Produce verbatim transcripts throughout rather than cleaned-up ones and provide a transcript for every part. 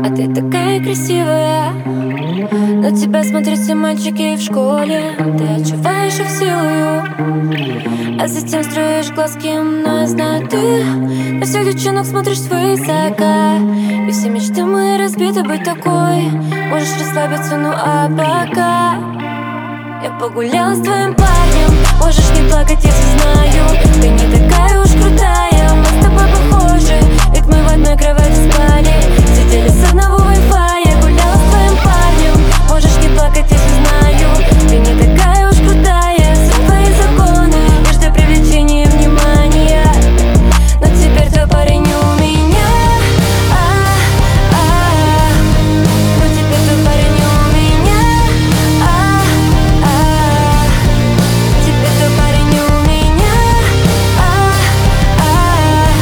А ты такая красивая, на тебя смотрят все мальчики в школе. Ты отживаешь их силою, а затем строишь глазки. Но я знаю, ты на всех девчонок смотришь свысока, и все мечты мои разбиты быть такой. Можешь расслабиться, ну а пока я погуляла с твоим парнем. Можешь не плакать, если знаю, ты не такая уж крутая. Мы с тобой похожи, ведь мы в одной кровати спали, сидели с одного вай-фая. Гуляла с твоим парнем. Можешь не плакать, если знаю, ты не такая уж крутая. Все твои законы, лишь для привлечения внимания. Но теперь твой парень у меня. А-а-а. Но теперь твой парень у меня. А-а-а. Теперь твой парень у меня. А-а-а.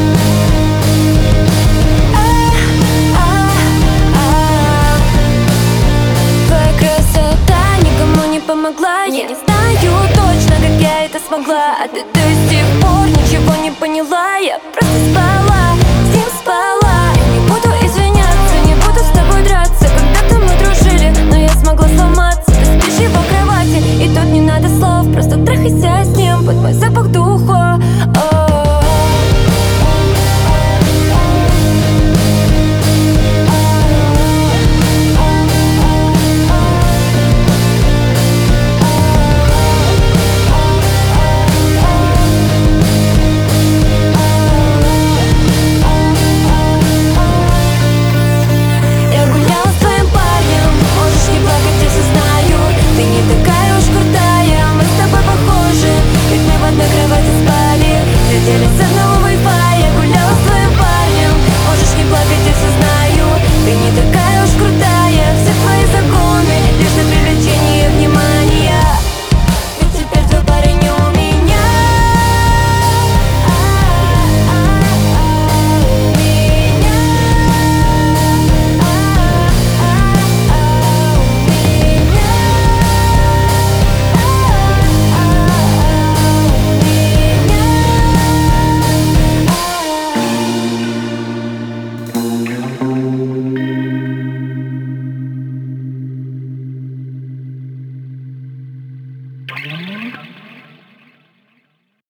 А-а-а. Твоя красота никому не помогла. Я не знаю точно, как я это смогла, а ты до сих пор ничего не поняла. Я просто спала.